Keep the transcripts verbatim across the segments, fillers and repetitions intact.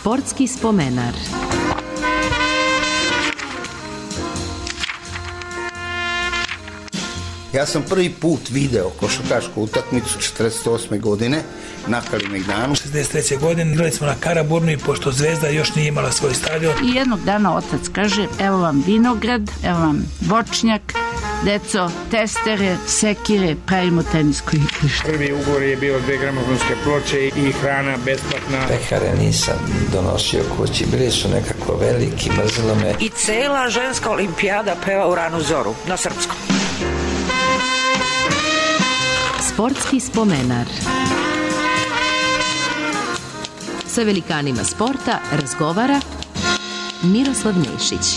Sportski spomenar. Ja sam prvi put video košarkašku utakmicu četrdeset osme godine na Kalemegdanu. šezdeset treće godine igrali smo na Karaburnu i pošto Zvezda još nije imala svoj stadion. I jednog dana otac kaže, evo vam vinograd, evo vam voćnjak, deco, testere, sekire, pravimo tenisko igrište. Prvi ugovor je bio dve gramofonske ploče i hrana besplatna. Pekare nisam donosio kući, bili su nekako veliki, mrzilo me. I cela ženska olimpijada peva u ranu zoru, na srpskom. Sportski spomenar. Sa velikanima sporta razgovara Miroslav Nešić.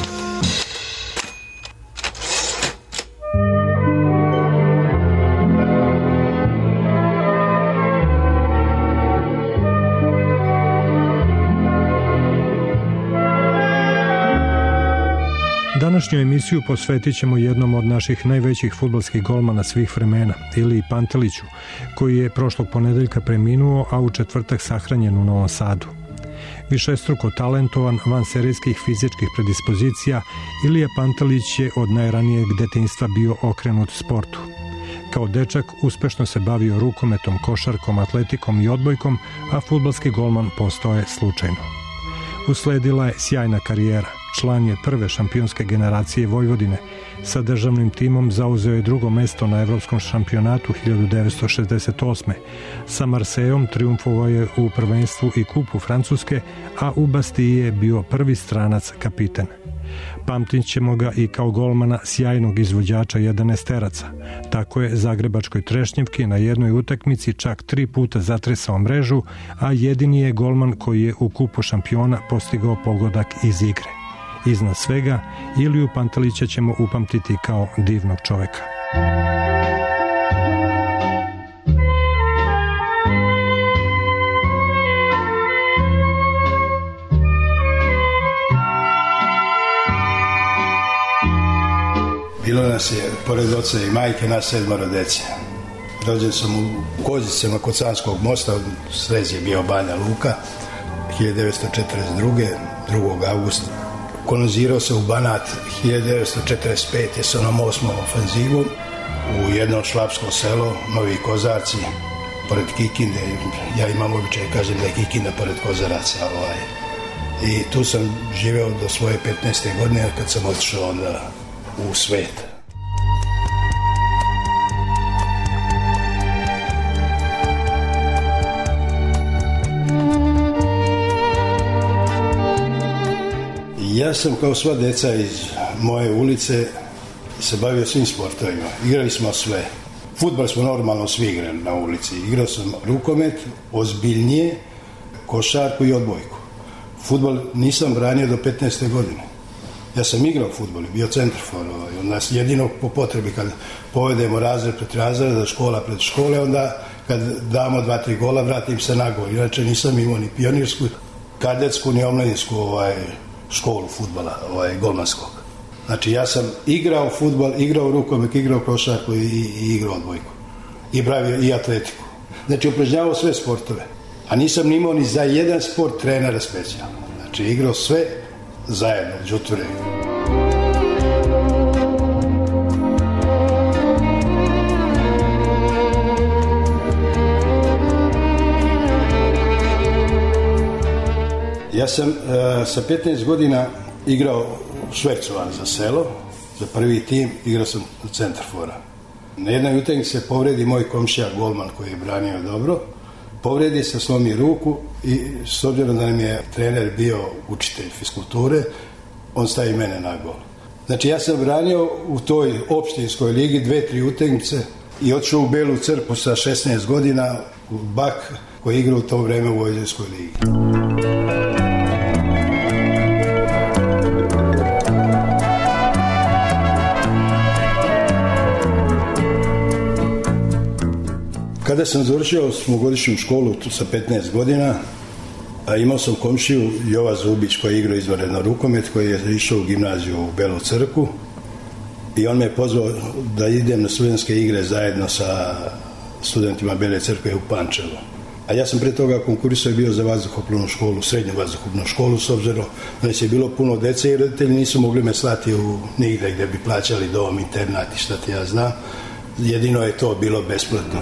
Današnju emisiju posvetit ćemo jednom od naših najvećih fudbalskih golmana svih vremena, Iliji Panteliću, koji je prošlog ponedeljka preminuo, a u četvrtak sahranjen u Novom Sadu. Višestruko talentovan, vanserijskih fizičkih predispozicija, Ilija Pantelić je od najranijeg detinjstva bio okrenut sportu. Kao dečak uspešno se bavio rukometom, košarkom, atletikom i odbojkom, a fudbalski golman postao je slučajno. Usledila je sjajna karijera. Član je prve šampionske generacije Vojvodine. Sa državnim timom zauzeo je drugo mesto na Evropskom šampionatu hiljadu devetsto šezdeset osme. Sa Marsejom triumfovao je u prvenstvu i kupu Francuske, a u Bastiji je bio prvi stranac kapiten. Pamtit ćemo ga i kao golmana sjajnog izvođača jedanaesteraca. Tako je zagrebačkoj Trešnjevki na jednoj utakmici čak tri puta zatresao mrežu, a jedini je golman koji je u kupu šampiona postigao pogodak iz igre. Iznad svega, Iliju Pantelića ćemo upamtiti kao divnog čoveka. Bilo nas je, pored oca i majke, nas sedmoro dece. Rođen sam u Kozicama kod Sanskog mosta, srez je bio Banja Luka, hiljadu devetsto četrdeset druge. drugog avgusta. Kolonizirao se u Banat hiljadu devetsto četrdeset pete s onom osmom ofenzivom u jedno šlapsko selo, Novi Kozarci, pored Kikinde. Ja imam običaj, kažem da je Kikinda pored Kozaraca. Ovaj. I tu sam živeo do svoje petnaeste godine kad sam otišao onda u svet. Ja sam kao sva deca iz moje ulice se bavio svim sportovima. Igrali smo sve. Fudbal smo normalno svi igrali na ulici. Igrao sam rukomet, ozbiljnije, košarku i odbojku. Fudbal nisam branio do petnaeste godine. Ja sam igrao fudbal, bio centarfor. Onda jedino po potrebi kad povedemo razred pred razreda, škola pred škole, onda kad damo dva, tri gola, vratim se na gol. Inače nisam imao ni pionirsku, kadetsku, ni omladinsku ovaj, školu fudbala, ovaj, golmanskog. Znači ja sam igrao fudbal, igrao rukomet, igrao košarku i, i igrao odbojku. I bravio i atletiku. Znači upražnjavao sve sportove. A nisam imao ni za jedan sport trenera specijalno. Znači igrao sve zajedno, džuture. Ja sam uh, sa petnaest godina igrao u Švercovan za selo, za prvi tim, igrao sam centarfora. Na jednoj utakmici se povredi moj komšija golman koji je branio dobro, povredi se, slomi ruku i s obzirom da nam je trener bio učitelj fiskulture, on stavi mene na gol. Znači ja sam branio u toj opštinskoj ligi dve, tri utakmice i otišao u Belu Crkvu sa šesnaest godina u Bak koji igra u to vreme u Vojvodinskoj ligi. Kada sam završio osmogodišnju školu tu sa petnaest godina, a imao sam komšiju Jova Zubić koji je igrao izvanredno rukomet, koji je išao u gimnaziju u Belu Crkvu i on me je pozvao da idem na studentske igre zajedno sa studentima Bele Crkve u Pančevo. A ja sam pre toga konkurisao i bio za vazduhoplovnu školu, srednju vazduhoplovnu školu, s obzirom da je bilo puno dece i roditelji nisu mogli me slati u nigde gde bi plaćali dom, internat i šta ti ja znam. Jedino je to bilo besplatno.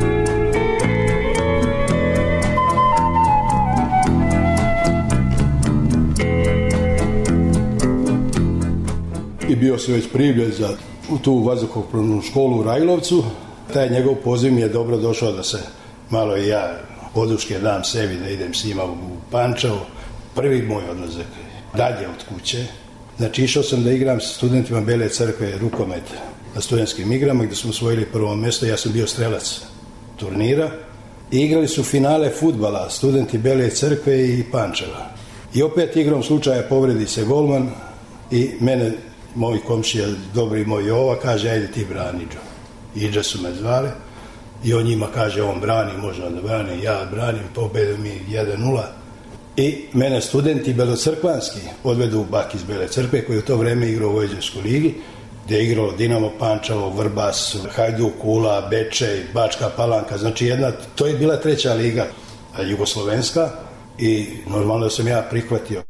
I bio sam već primljen za tu vazduhoplovnu školu u Rajlovcu. Taj njegov poziv mi je dobro došao da se malo i ja poduške dam sebi da idem s njima u Pančevo. Prvi moj odlazak dalje od kuće. Znači išao sam da igram sa studentima Bele Crkve rukomet na studentskim igrama gdje smo osvojili prvo mjesto. Ja sam bio strelac turnira. I igrali su finale fudbala studenti Bele Crkve i Pančeva. I opet igrom slučaja povredi se golman i mene moji komšija, dobri moj Jova, kaže ajde ti brani Đo. Iđe su me zvali i on njima kaže on brani, može on da brani, ja branim, pobedu mi jedan nula. I mene studenti belocrkvanski odvedu u Bak iz Bele Crkve koji u to vreme igrao u Vojvođanskoj ligi, gdje je igralo Dinamo Pančevo, Vrbas, Hajduk, Kula, Bečej, Bačka Palanka, znači jedna, to je bila treća liga jugoslovenska i normalno sam ja prihvatio.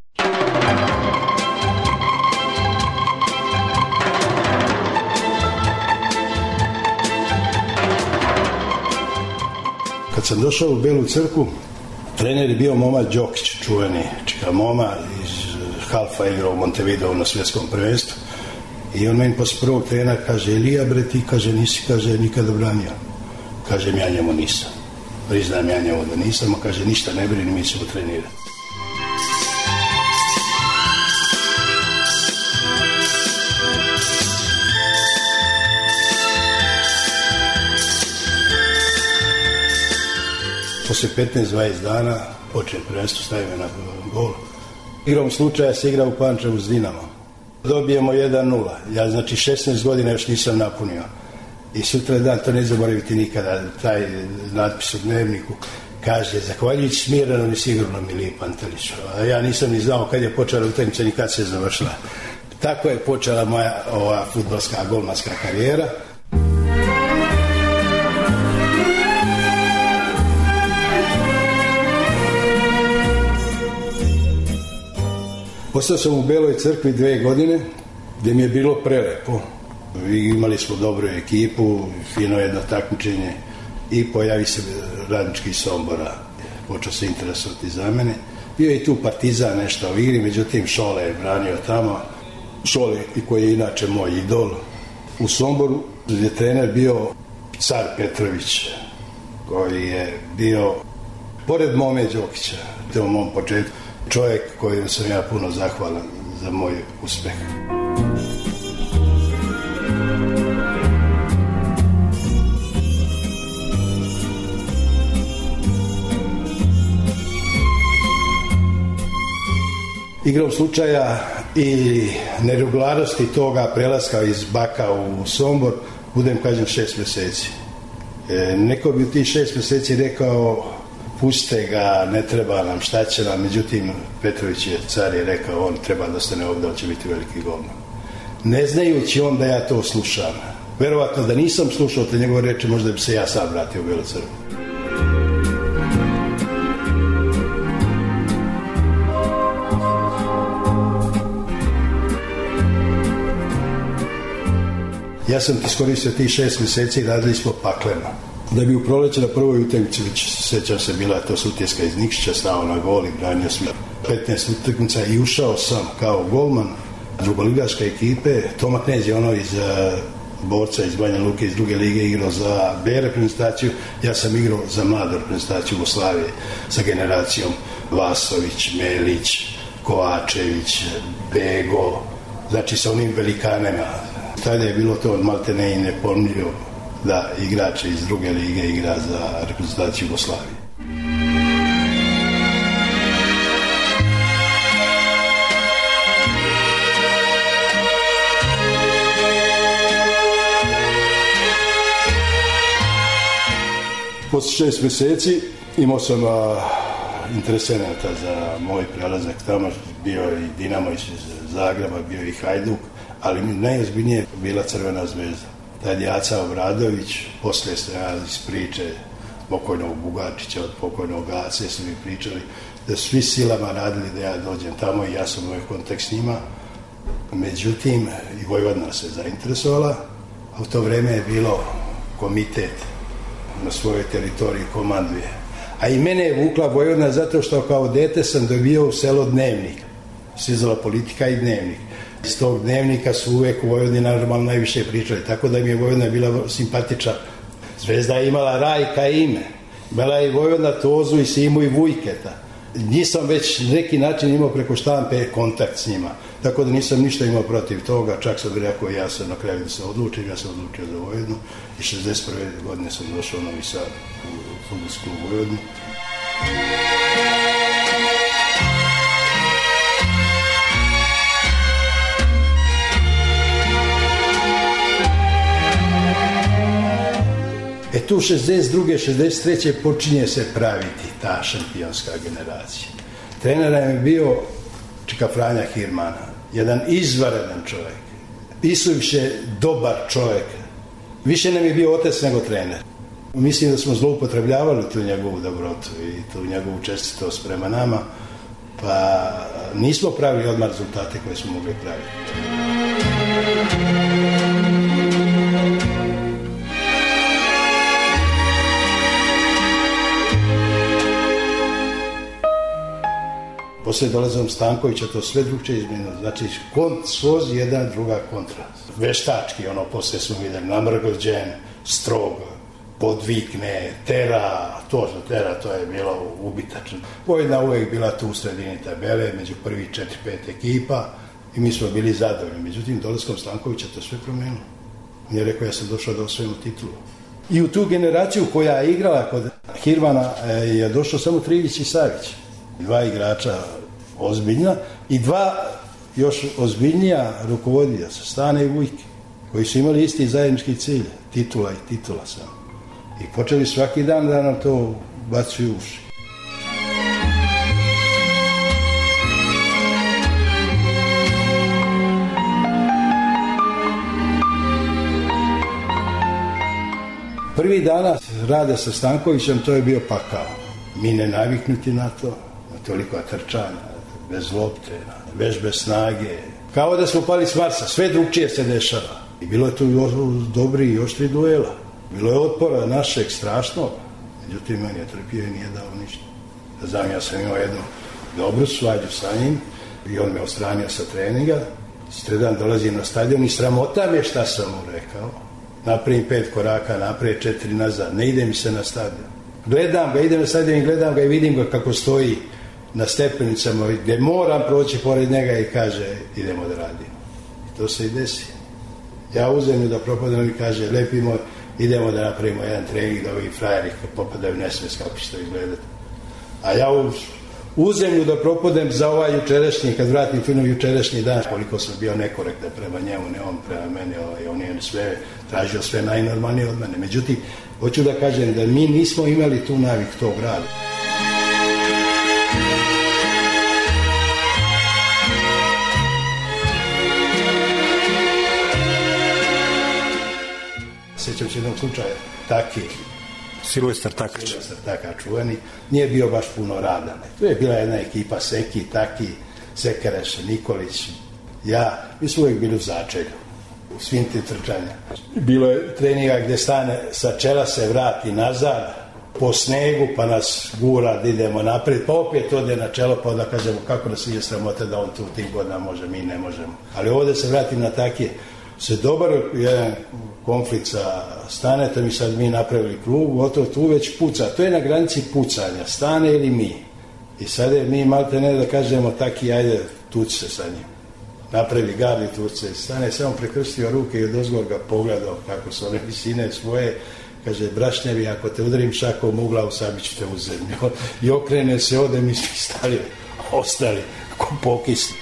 Kad sam došao u Belu Crkvu, trener je bio Moma Đokić, čuveni čika Moma, iz Halfa igrao u Montevideo na svjetskom prvenstvu. I on meni posle prvog trenera kaže, Ilija bre ti, kaže, nisi, kaže, nikada branio. Kažem, ja njemu nisam. Priznajem ja njemu da nisam, a kaže, ništa ne brini, mi ćemo trenirati. Posle petnaest dvadeset dana počne prvenstvo, stavim me na gol. Igrom slučaja se igra u Pančevu s Dinamo. Dobijemo jedan nula. Ja znači šesnaest godina još nisam napunio. I sutra dan, to ne zaboraviti nikada, taj natpis u dnevniku kaže, zahvaljujući Smiranu i sigurno Miliji Panteliću. A ja nisam ni znao kad je počela utakmica ni kad se je završila. Tako je počela moja ova fudbalska golmanska karijera. Ostao sam u Beloj Crkvi dve godine, gdje mi je bilo prelepo. Imali smo dobru ekipu, fino jedno takmičenje i pojavi se Radnički iz Sombora. Počeo se interesovati za mene. Bio je i tu Partizan nešto u igri, međutim Šole je branio tamo. Šole, koji je inače moj idol. U Somboru je trener bio Car Petrović, koji je bio pored Mome Đokića, te u mom početku. Čovjek kojem sam ja puno zahvalan za moj uspeh. Igrom slučaja i neregularnosti toga prelaska iz Baka u Sombor, budem kažem šest mjeseci. E, neko bi u tih šest mjeseci rekao puste ga, ne treba nam, šta će nam, međutim Petrović je, car je rekao, on treba da ostane ovdje, on će biti veliki golman. Ne znajući on da ja to slušam. Verovatno da nisam slušao te njegove reči, možda bi se ja sam vratio u Belu Crkvu. Ja sam iskoristio tih šest mjeseci i radili smo pakleno. Da bi u proleće na prvoj utakmici, sećam se, bila to Sutjeska iz Nikšića, stao na gol i branio sam petnaest utakmica i ušao sam kao golman drugoligaške ekipe. Toma Knez je ono iz uh, borca iz Banja Luke, iz druge lige, igrao za B reprezentaciju. Ja sam igrao za mladu reprezentaciju Jugoslavije sa generacijom Vasović, Melić, Kovačević, Bego, znači sa onim velikanima. Tada je bilo to maltene i nepojmljivo da igrač iz druge lige igra za reprezentaciju Jugoslavije. Posle šest mjeseci imao sam a, interesenata za moj prelazak tamo, bio je i Dinamo iz Zagreba, bio je i Hajduk, ali mi najozbiljnije bila Crvena zvezda. Tad je Aca Obradović, poslije se ja iz priče pokojnog Bugačića, od pokojnog Ace su mi pričali da su svi silama radili da ja dođem tamo i ja sam u kontakt s njima. Međutim, i Vojvodina se zainteresovala, a u to vreme je bilo komitet na svojoj teritoriji komanduje. A i mene je vukla Vojvodina zato što kao dete sam dobio u selo dnevnik. Svizala politika i dnevnik. Iz tog dnevnika su uvek u Vojvodini normalno najviše pričali, tako da mi je Vojvodina bila simpatična. Zvezda je imala Rajka ime, imala je Vojvodina Tozu i Simu i Vujketa. Nisam već neki način imao preko štampe kontakt s njima, tako da nisam ništa imao protiv toga, čak sam rekao ja sam na kraju da se odlučim, ja sam odlučio za Vojvodinu i šezdeset prve godine sam došao u Novi Sad u fudbalsku Vojvodinu. E tu šezdeset druge šezdeset treće počinje se praviti ta šampionska generacija. Trener nam je bio Čika Franja Hirmana, jedan izvanredan čovjek, isuviše dobar čovjek. Više nam je bio otac nego trener. Mislim da smo zloupotrebljavali tu njegovu dobrotu i tu njegovu čestitost prema nama, pa nismo pravili odmah rezultate koje smo mogli praviti. Poslije dolazom Stankovića to sve drugčije izmjenilo. Znači, kont, svoz jedan, druga kontra. Veštački, ono, poslije smo vidjeli namrgođen, strog, podvikne, tera, to što tera, to je bilo ubitačno. Vojvodina uvijek bila tu u sredini tabele, među prvih četiri, pet ekipa i mi smo bili zadovoljni. Međutim, dolaskom Stankovića to sve promenilo. On je rekao, ja sam došao da osvojim titulu. I u tu generaciju koja je igrala kod Hirvana je došao samo Trivić i Savić. Dva igrača ozbiljna i dva još ozbiljnija rukovodioca, Stane i Vujke, koji su imali isti zajednički cilj, titula i titula sam. I počeli svaki dan da nam to bacuju uši. Prvi dana rada sa Stankovićem to je bio pakao. Mi ne naviknuti na to, na toliko trčanja, bez lopte, vežbe snage. Kao da smo pali s Marsa, sve drugčije se dešava. I bilo je tu dobri i oštri duela. Bilo je otpora našeg strašnog, međutim on je trpio i nije dao ništa. Da znam, ja sam imao jednu dobru svađu sa njim i on me odstranio sa treninga. Sredan dolazim na stadion i sramota me šta sam mu rekao. Napravim pet koraka, naprijed četiri nazad, ne ide mi se na stadion. Gledam ga, idem na stadion i gledam ga i vidim ga kako stoji na stepenicama gdje moram proći pored njega i kaže idemo da radimo. I to se i desi. Ja uzem da propadam i kaže lepi moj, idemo da napravimo jedan trening da ovi frajeri kad popadaju ne smije kako će to izgledati. A ja u zemlju da propadem za ovaj jučerašnji, kad vratim film jučerašnji dan, koliko sam bio nekorektan prema njemu, ne on prema mene, ovaj, on je sve tražio sve najnormalnije od mene. Međutim, hoću da kažem da mi nismo imali tu navik tog rada. Sjećam se jednog slučaja, Taki. Silvestar Takač. Silvestar Takač, čuveni. Nije bio baš puno rada. Tu je bila jedna ekipa, Seki, Taki, Sekereš, Nikolić, ja. Mi smo uvijek bili u začelju, u svim ti trčanja. Bilo je treninga gdje stane, sa čela se vrati nazad, po snegu, pa nas gura da idemo naprijed, pa opet ode na čelo, pa onda kažemo kako nas nije sramota da on tu tim godina može, mi ne možemo. Ali ovdje se vratim na Taki, se dobar jedan konflikt sa Stanetom i sad mi napravili krug, gotovo tu već puca. To je na granici pucanja, Stane ili mi. I sad je mi malte ne da kažemo Taki, ajde, tuci se sa njim. Napravi gard i tuci se. Stane samo prekrstio ruke i od ozgor ga pogledao kako su one visine svoje. Kaže, brašnjevi, ako te udarim šakom u glavu, sabit ću te u zemlju. I okrene se, ode, mi svi stali, ostali, ko pokisli.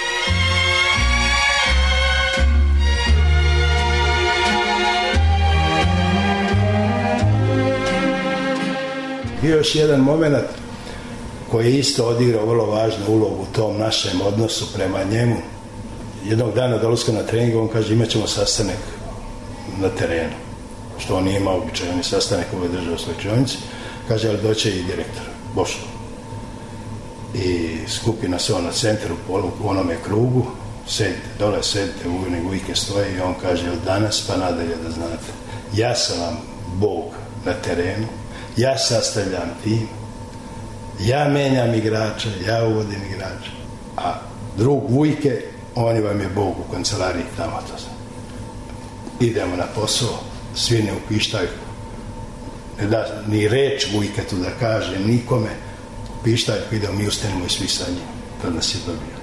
Bio još jedan moment koji je isto odigrao vrlo važnu ulogu u tom našem odnosu prema njemu. Jednog dana dolaska na trening, on kaže imat ćemo sastanak na terenu, što on nije imao običajni sastanak u ovoj državi u slačionici. kaže, ali doće i direktor, Boško. I skupi nas on na centru u onome krugu, sedite dole, sedite, uvijek uvijek stoje i on kaže, od danas pa nadalje da znate, ja sam vam Bog na terenu, ja sastavljam tim, ja menjam igrače, ja uvodim igrače, a drug Vujke, on vam je Bog u kancelariji tamo to znam. Idemo na posao, svi ne upištaju, ne da ni reč Vujketu da kaže nikome, upištaju, idemo, mi ustanemo i svi sa njim, tad nas je dobio.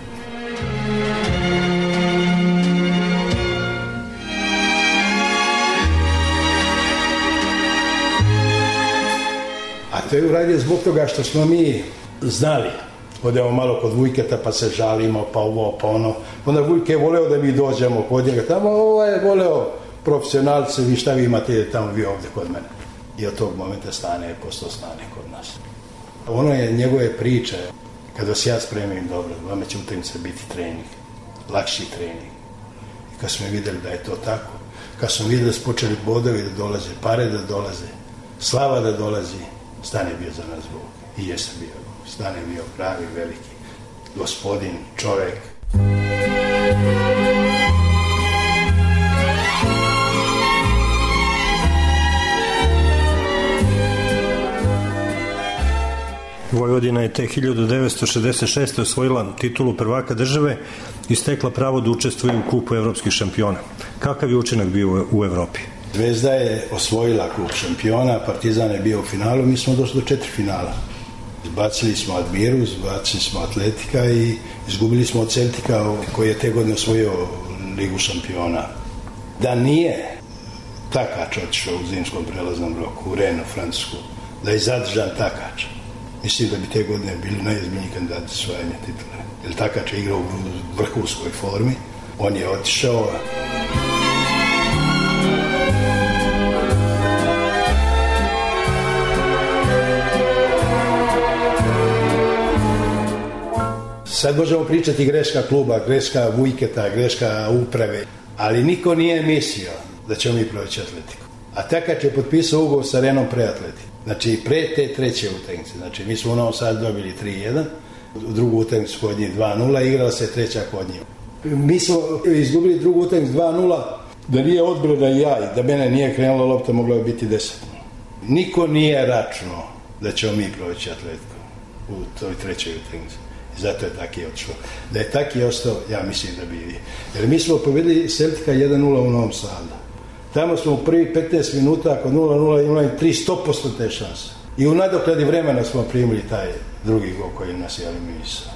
A to je uradio zbog toga što smo mi znali. Odemo malo kod Vujketa pa se žalimo, pa ovo, pa ono. Onda Vujke je voleo da mi dođemo kod njega tamo, ovo je voleo profesionalce, vi šta vi imate tamo, vi ovdje kod mene. I od tog momenta stane je postao stane kod nas. Ono je njegove priče, kad vas ja spremim dobro, vama će utakmica biti trening, lakši trening. I kad smo vidjeli da je to tako, kad smo vidjeli da su počeli bodovi da dolaze, pare da dolaze, slava da dolazi, Stane bio za nas Bog. I jesam bio. Stane bio pravi, veliki gospodin, čovjek. Vojvodina je te hiljadu devetsto šezdeset šeste. osvojila titulu prvaka države i stekla pravo da učestvuje u kupu evropskih šampiona. Kakav je učinak bio u Evropi? Zvezda je osvojila kup šampiona, Partizan je bio u finalu, mi smo došli do četiri finala. Zbacili smo Admiru, zbacili smo Atletika i izgubili smo od Celtika koji je te godine osvojio Ligu šampiona. Da nije Takač otišao u zimskom prelaznom roku, u Renu, Francusku, da je zadržan Takač, mislim da bi te godine bili najozbiljniji kandidati osvajanja titula. Jer Takač je igrao u vrhunskoj formi, on je otišao. Sad možemo pričati greška kluba, greška Vujketa, greška uprave, ali niko nije mislio da ćemo mi proći Atletiku. A Takač je potpisao ugovor sa Renom pre Atletiku. Znači, pre te treće utakmice. Znači, mi smo u Novom Sadu dobili tri jedan, u drugu utakmicu kod njih dva nula, igrala se treća kod njih. Mi smo izgubili drugu utakmicu dva nula, da nije odbrana i ja, da mene nije krenula lopta, mogla je biti deset. Niko nije računao da ćemo mi proći Atletiku u toj trećoj utakmici. Zato je taki odšao. Da je taki ostao, ja mislim da bi... Jer mi smo pobjedili Celtica jedan nula u Novom Sadu. Tamo smo u prvi petnaest minuta kod nula nula imali tri sto posto te šanse. I u nadoknadi vremena smo primili taj drugi gol koji nas je eliminisao.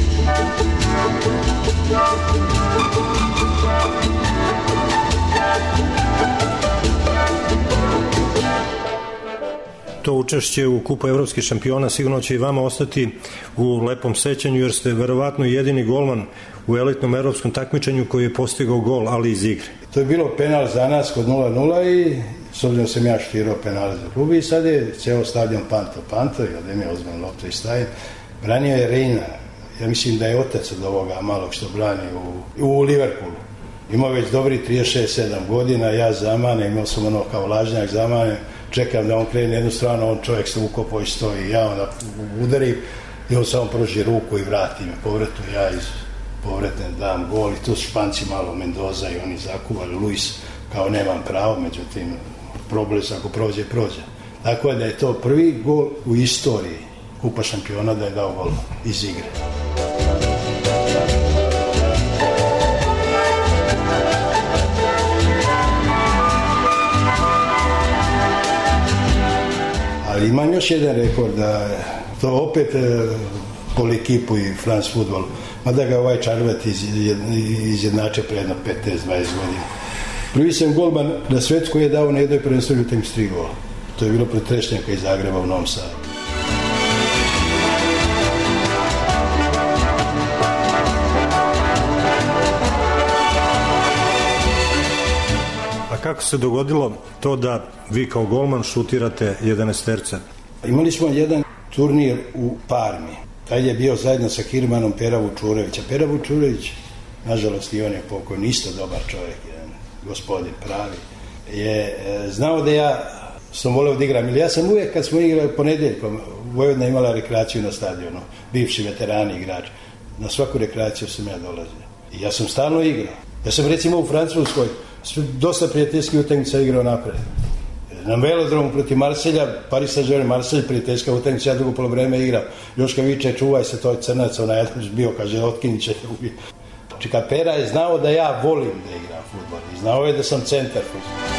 To učešće u kupu evropskih šampiona sigurno će i vama ostati u lepom sećanju, jer ste verovatno jedini golman u elitnom evropskom takmičenju koji je postigao gol, ali iz igre. To je bilo penal za nas kod nula nula i s obzirom sam ja štirao penal za klub i sad je ceo stadion panto panto i odem je ozbiljno loptu i stavim. Branio je Reina, ja mislim da je otac od ovoga malog što brani u, u Liverpoolu. Imao već dobri trideset šest sedam godina, ja zamanem, imao sam ono kao lažnjak zamanem, čekam da on krene jednu stranu, on čovjek se ukopao i stoji, ja onda udarim i on samo pruži ruku i vrati me povretu, ja iz povretne dam gol i tu su Španci malo Mendoza i oni zakuvali, Luis kao nemam pravo, međutim problem se ako prođe, prođe. Tako je da je to prvi gol u istoriji kupa šampiona da je dao gol iz igre. Ali imam još jedan rekord, da to opet Polikipu i France Football, mada ga ovaj Čarvet izjednače pre jedno petnaest dvadeset godina. Prvi sam golman na svetu koji je dao na jednoj prvenstveni utakmici tri gola. To je bilo pred Trešnjaka iz Zagreba u Novom Sadu. A kako se dogodilo to da vi kao golman šutirate jedanaesterce? Imali smo jedan turnir u Parmi. Taj je bio zajedno sa Kirmanom Pera Vučurevića. Pera Vučurević, nažalost i on je pokojni, isto dobar čovjek, jedan gospodin pravi, je znao da ja sam voleo da igram. Ili ja sam uvijek kad smo igrali ponedjeljkom, Vojvodina imala rekreaciju na stadionu, bivši veterani igrači. Na svaku rekreaciju sam ja dolazio. I ja sam stalno igrao. Ja sam recimo u Francuskoj dosta prijateljskih utakmica igrao napred. Na velodromu protiv Marselja, Paris Saint-Germain, Marselj, prijateljska utakmica, ja drugo polovreme igram. Joška viče, čuvaj se, to je crnac, onaj jedan bio, kaže, otkinit će te ubiti. Čikapera je znao da ja volim da igram fudbal i znao je da sam centar fudbala.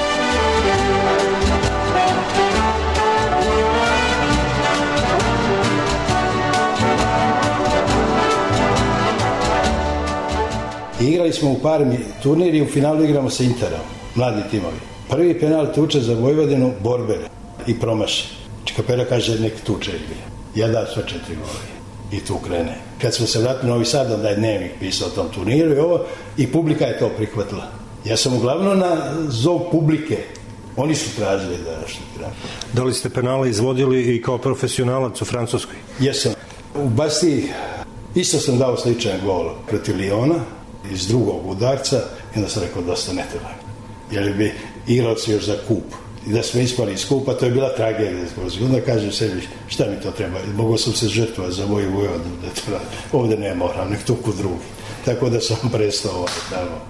Igrali smo u Parmi turnir i u finalu igramo sa Interom, mladi timovi. Prvi penal tuče za Vojvodinu Borber i promaši. Čikapera kaže nek tuče ili. Ja da sva četiri goli. I tu krene. Kad smo se vratili na Novi Sad, onda je Dnevnik pisao o tom turniru i ovo, i publika je to prihvatila. Ja sam uglavnom na zov publike. Oni su tražili da štiram. Da li ste penale izvodili i kao profesionalac u Francuskoj? Jesam. U Bastiji isto sam dao sličan gol protiv Liona iz drugog udarca i onda sam rekao dosta ne treba. Jer bi igrao se još za kup. I da smo ispali iz kupa, to je bila tragedija. Onda kažem sebi, šta mi to treba? Mogao sam se žrtvati za moju Vojvodinu. Ovdje ne moram, nek tuku drugi. Tako da sam prestao ovaj tamo.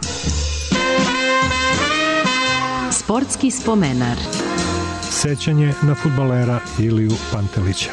Sportski spomenar. Sećanje na fudbalera Iliju Pantelića.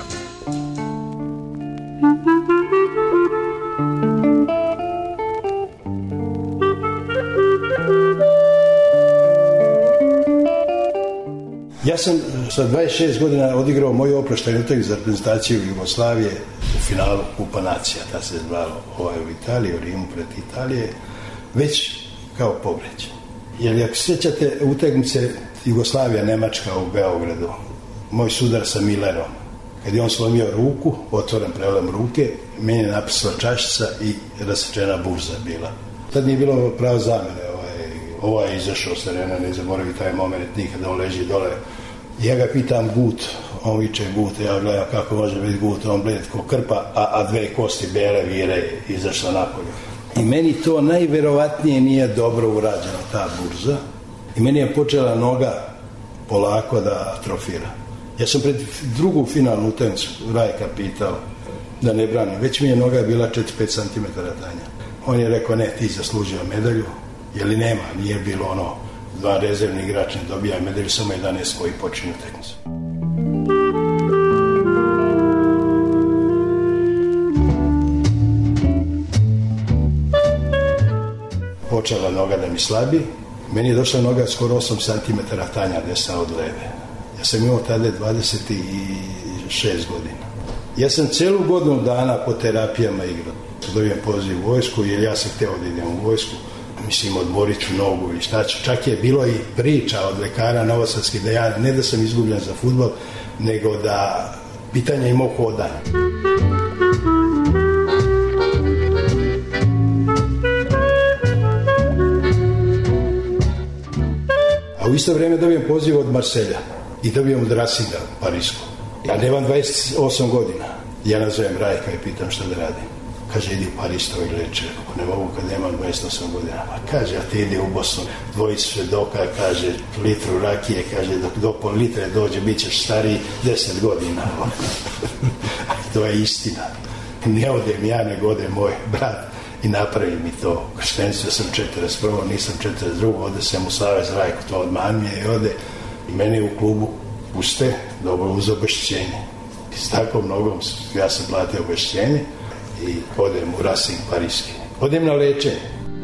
Ja sam sa dvadeset šest godina odigrao moju oproštajnu utakmicu za reprezentaciju Jugoslavije u finalu Kupa nacija, ta se zvalo ovaj u Italiji, u Rimu pred Italije, već kao povređen. Jer ako sjećate utakmice Jugoslavija-Nemačka u Beogradu, moj sudar sa Millerom, kad je on slomio ruku, otvoren prelom ruke, meni je napisala čašica i rasečena burza bila. Tad nije bilo pravo zamene. Ovo je izašao s terena, ne zaboravi taj moment nikada, on leži dole. Ja ga pitam gut, on viče gut, ja gledam kako može biti gut, on bled ko krpa, a, a dve kosti bele vire izašla napolje. I meni to najverovatnije nije dobro urađeno, ta burza. I meni je počela noga polako da atrofira. Ja sam pred drugu finalnu utakmicu Rajka pitao da ne branim. Već mi je noga bila četiri do pet centimetara tanja. On je rekao, ne, ti zaslužio medalju. Jeli nema, nije bilo ono, dva rezervni igrač ne dobija medalju, samo jedanaest koji počinju utakmicu. Počela noga da mi slabi, meni je došla noga skoro osam centimetara tanja desna od leve. Ja sam imao tada dvadeset šest godina. Ja sam celu godinu dana po terapijama igrao. Dobijem poziv u vojsku jer ja sam hteo da idem u vojsku. Mislim, odmorit ću nogu i šta ću. Čak je bilo i priča od lekara novosadskih da ja ne da sam izgubljen za fudbal, nego da pitanje imao hodanja. A u isto vrijeme dobijem poziv od Marselja i dobijem od Racinga u Parisku. Ja nemam dvadeset osam godina. Ja nazovem Rajka i pitam šta da radim. Kaže, idi u Paris to i leče. Kako ne mogu kad nemam dvadeset osam godina. Pa kaže, a ti idi u Bosnu, dvojicu svedoka, kaže, litru rakije, kaže, dok do pol litre dođe, bit ćeš stariji deset godina. To je istina. Ne odem ja, nego ode moj brat i napravi mi to. Krštenstvo sam četrdeset prvo, nisam četrdeset drugo, ode sam u Savez Rajku, to odman mi je i ode. I meni u klubu puste, dobro uz obešćenje. I s takvom nogom ja sam platio obešćenje i odem u Racing Pariski. Odem na lečenje.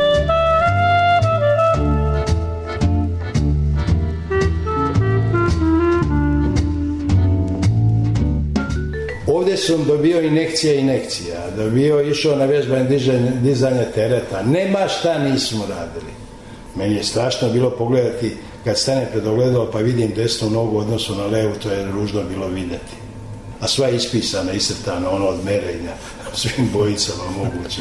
Ovdje sam dobio injekcija injekcija, dobio, išao na vježbanje dizanja tereta, nema šta nismo radili. Meni je strašno bilo pogledati, kad stane pred ogledalo pa vidim desnu nogu u odnosu na levu, to je ružno bilo vidjeti. A sva je ispisana, iscrtana, ono od merenja, svim bojicama mogući.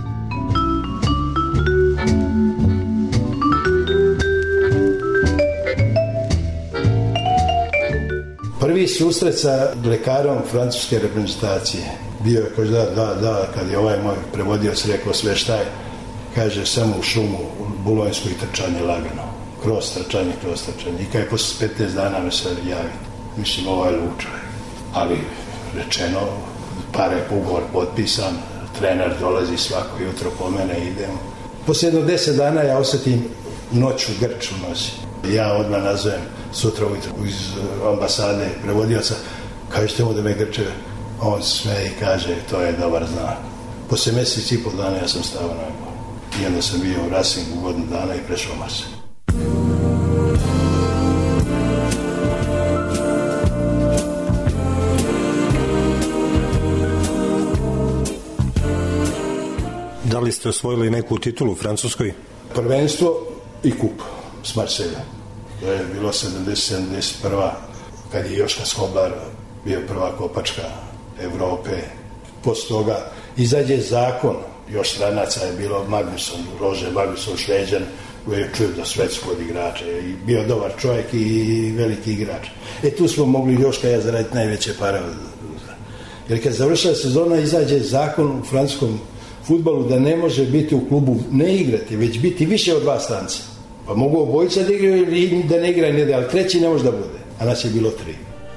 Prvi susret sa lekarom francuske reprezentacije bio je, kaže, da, da, da, kad je ovaj moj prevodioc rekao sve šta je, kaže, samo u šumu, u Bulonjsku i trčanje lagano. kroz trčanje, kroz trčanje. I kad je posle petnaest dana me se javi, mislim, ovo je lud čovjek. Ali rečeno, pare je ugovor potpisan, trener dolazi svako jutro po mene, idemo. Posle jedno deset dana ja osjetim noću grč u nosi. Ja odmah nazovem sutra ujutro iz ambasade prevodioca, kažete mu da me grče, on sve i kaže, to je dobar znak. Posle mjesec i pol dana ja sam stao na nogu. I onda sam bio u Racingu godinu dana i prešao Mars. Da li ste osvojili neku titulu u Francuskoj? Prvenstvo i kup s Marselja. To je bilo sedamdeset sedamdeset prva kad je Joška Skobar bio prva kopačka Evrope. Posle toga izađe zakon, još stranaca je bilo Magnusson, Rože Magnusson, Šveđan, koji je čuo do svetskog igrača i bio dobar čovjek i veliki igrač. E tu smo mogli Joška i ja zaraditi najveće pare. Jer kad završava sezona izađe zakon u francuskom fudbalu da ne može biti u klubu ne igrati, već biti više od dva stranca. Pa mogu obojica da igraju ili da ne igraju, ne da, ali treći ne može da bude. A nas je bilo tri.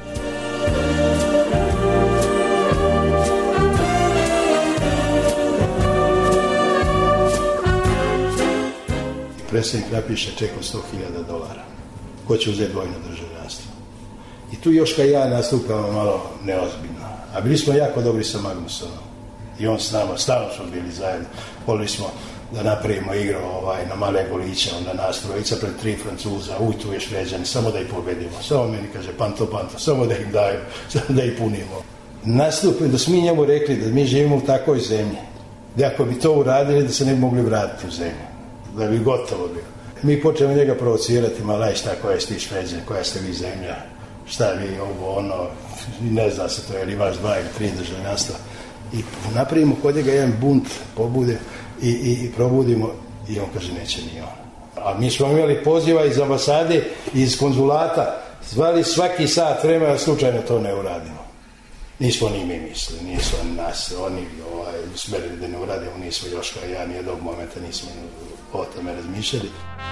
Predsjednik napiše ček od sto hiljada dolara. Ko će uzeti dvojno državljanstvo? I tu Joška i ja nastupamo malo neozbiljno. A bili smo jako dobri sa Magnussonom. I on s nama, stalno smo bili zajedno. Volili smo da napravimo igru ovaj, na male goliće, onda nas trojica pred tri Francuza, uj tu je Šveđani, samo da ih pobedimo. Samo meni kaže panto, panto, samo da im daju, samo da ih punimo. Nastupi da smo mi njemu rekli da mi živimo u takvoj zemlji, da ako bi to uradili da se ne bi mogli vratiti u zemlju, da bi gotovo bilo. Mi počnemo njega provocirati, malaj šta koja ste Šveđani, koja ste vi zemlja, šta vi ovo ono, ne zna se to, jer imaš dva ili tri državljanstva. I napravimo kod njega jedan bunt, pobude i, i, i probudimo i on kaže neće ni on. A mi smo imali poziva iz ambasade, iz konzulata, zvali svaki sat vremena, slučajno to ne uradimo. Nismo ni mi mislili, nisu nas, oni ovaj, smjerili da ne uradimo, nismo Joška i ja nijednog momenta nismo o tome razmišljali.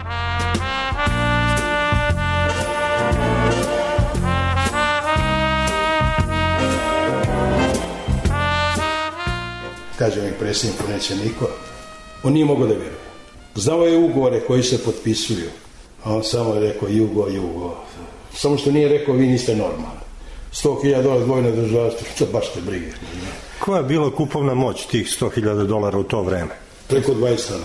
Kaže mi predsjedniku, neće niko. On nije mogao da vjeruje. Znao je ugovore koji se potpisuju. A on samo je rekao jugo, jugo. Samo što nije rekao vi niste normalni. sto hiljada dolara dvojno državljanstvo, što baš te brige. Koja je bila kupovna moć tih sto hiljada dolara u to vreme? Preko dvadeset stanova.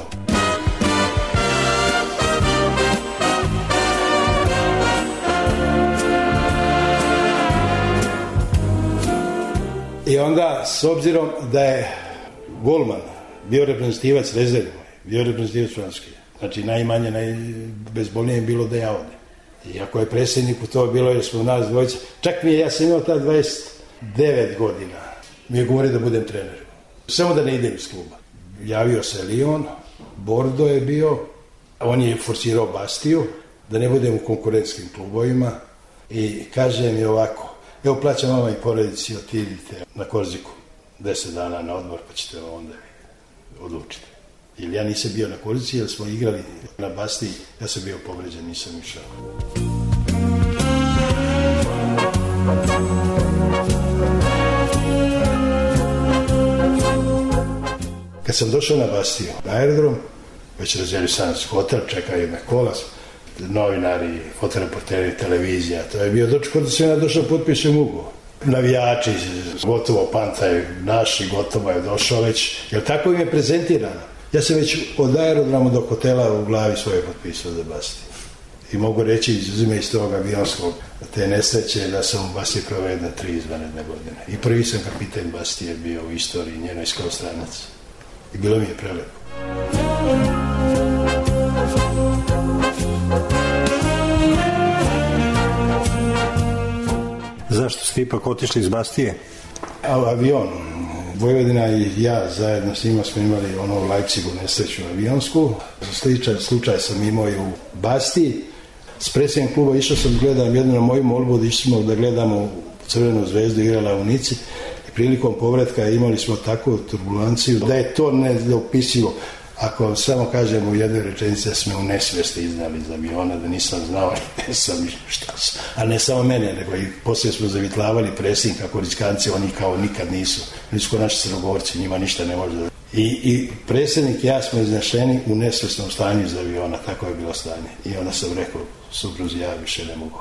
I onda, s obzirom da je golman bio reprezentativac rezervni, bio reprezentativac Francuske, znači najmanje, najbezbolnije je bilo da ja odem. Iako je predsjedniku to bilo, jer smo nas dvojice, čak mi je, ja sam imao ta dvadeset devet godina, mi je govorio da budem trener. Samo da ne idem iz kluba. Javio se Lyon, Bordeaux je bio, on je forsirao Bastiju, da ne budem u konkurentskim klubovima i kaže mi ovako, evo plaćam vama i porodici, otidite na Korziku deset dana na odmor, pa ćete onda odlučiti. Ili ja nisam bio na Korzici, jer smo igrali na Bastiji, ja sam bio povređen, nisam išao. Kad sam došao na Bastiju, na aerodrom, već razdelio sam hotel, čekaju me kola, novinari, fotoreporteri, televizija, to je bio doček da sam ja došao potpišem ugovor. Navijači, gotovo Pantaj, naši, gotovo je došao već, jer tako im je prezentirano. Ja sam već od aerodroma do hotela u glavi svoje potpisao za Bastiju. I mogu reći, izuzime iz tog avionskog te nesreće, da sam u Bastiji provedena tri izvanredne godine. I prvi sam kapitan Bastije bio u istoriji njenoj kao stranac. I bilo mi je prelepo. Zašto ste ipak otišli iz Bastije? A, avion. Vojvodina i ja zajedno s njima smo imali ono u Leipzigu nesreću avionsku. Sličan slučaj sam imao i u Bastiji. S predsjednikom kluba išao sam gledam jednu na moju molbu, išli smo da gledamo Crvenu zvezdu, igrala u Nici. I prilikom povratka imali smo takvu turbulanciju da je to neopisivo. Ako samo kažem u jednoj rečenici da smo u nesvesti iznali iz aviona, da nisam znao ne sam šta sam. A ne samo mene, nego i poslije smo zavitlavali predsjednika Koriskanci, oni kao nikad nisu. Oni su kao naši Crnogorci, njima ništa ne može da... I, i predsjednik i ja smo iznašeni u nesvestnom stanju iz aviona, tako je bilo stanje. I onda sam rekao, supruzi, ja više ne mogu.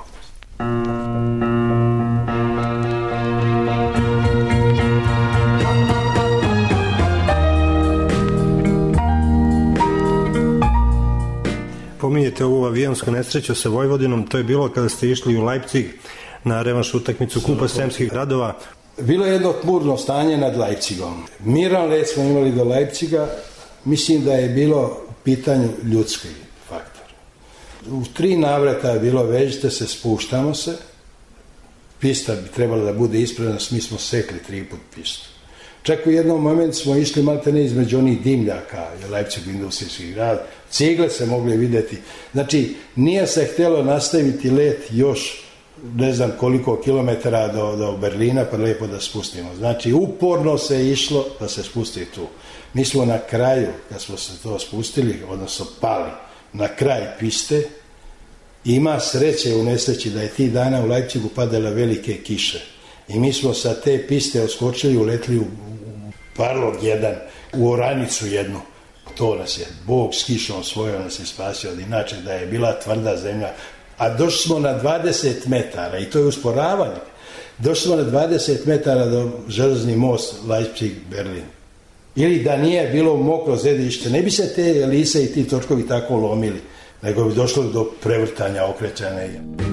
Pominjete ovu avionsku nesreću sa Vojvodinom, to je bilo kada ste išli u Leipzig na revanš utakmicu Kupa Sremskih gradova. Bilo je jedno tmurno stanje nad Leipzigom. Miran let smo imali do Leipziga, mislim da je bilo u pitanju ljudski faktor. U tri navrata je bilo vežite se, spuštamo se, pista bi trebala da bude ispravna, mi smo sekli tri put pistu. Čak u jednom momentu smo išli malte ne između onih dimljaka, je Leipzig industrijski grad, cigle se mogli vidjeti. Znači, nije se htjelo nastaviti let još ne znam koliko kilometara do, do Berlina, pa lijepo da spustimo. Znači, uporno se išlo da se spusti tu. Mi smo na kraju, kad smo se to spustili, odnosno pali, na kraj piste, ima sreće u nesreći da je ti dana u Leipzigu padala velike kiše. I mi smo sa te piste oskočili, uletli u Parlog jedan, u oranicu jednu. To nas je, Bog s kišom svojom nas je spasio, od inače da je bila tvrda zemlja. A došli smo na dvadeset metara, i to je usporavanje. Došli smo na dvadeset metara do železni most Leipzig-Berlin. Ili da nije bilo mokro zedište, ne bi se te lise i ti točkovi tako lomili, nego bi došlo do prevrtanja, okrećanja.